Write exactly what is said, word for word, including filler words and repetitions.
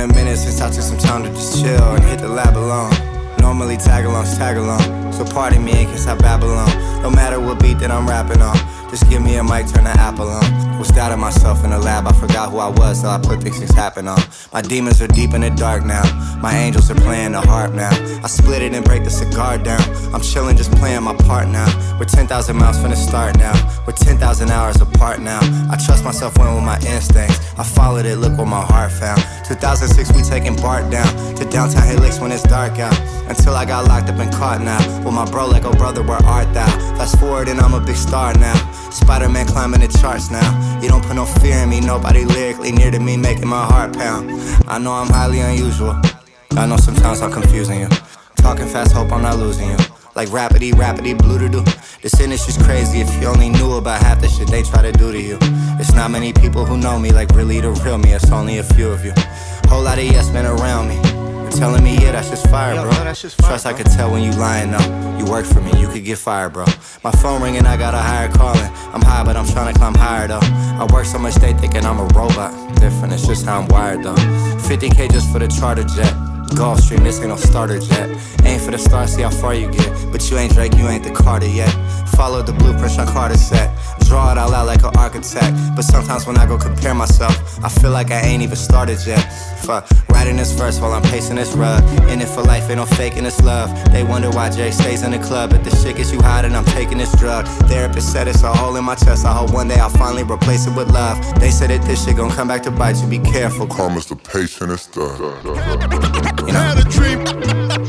a minute since I took some time to just chill and hit the lab alone. Normally tag-alongs tag along, so pardon me in case I babble on. No matter what beat that I'm rapping on, just give me a mic, turn the apple on. Was doubting myself in the lab, I forgot who I was till I put these things happen on. My demons are deep in the dark now, my angels are playing the harp now. I split it and break the cigar down, I'm chilling just playing my part now. We're ten thousand miles from the start now, we're ten thousand hours apart now. I trust myself, went with my instincts, I followed it, look what my heart found. Two thousand six we taking Bart down, to downtown hit licks when it's dark out. Until I got locked up and caught now, with my bro like, oh brother, where art thou? Fast forward and I'm a big star now, Spider-Man climbing the charts now. You don't put no fear in me, nobody lyrically near to me making my heart pound. I know I'm highly unusual, I know sometimes I'm confusing you. Talking fast, hope I'm not losing you. Like rapidy, rapidy, blue-to-do. This industry's crazy, if you only knew about half the shit they try to do to you. It's not many people who know me, like really the real me, it's only a few of you. Whole lot of yes men around me, you're telling me, yeah, that's just fire, bro. Trust I could tell when you lying, though. You work for me, you could get fired, bro. My phone ringing, I got a higher calling. I'm high, but I'm trying to climb higher, though. I work so much, they thinking I'm a robot. Different, it's just how I'm wired, though. fifty K just for the charter jet. Gulfstream, this ain't no starter jet. Aim for the stars, see how far you get. But you ain't Drake, you ain't the Carter yet. Follow the blueprint Sean Carter set. Draw it all out like an architect. But sometimes when I go compare myself, I feel like I ain't even started yet. Fuck, writing this verse while I'm pacing this rug. In it for life, ain't no faking this love. They wonder why Jay stays in the club. But the shit gets you hot and I'm taking this drug. Therapist said it's a hole in my chest. I hope one day I'll finally replace it with love. They said that this shit gon' come back to bite you, be careful. Karma's the patient, it's the You know. Had a dream.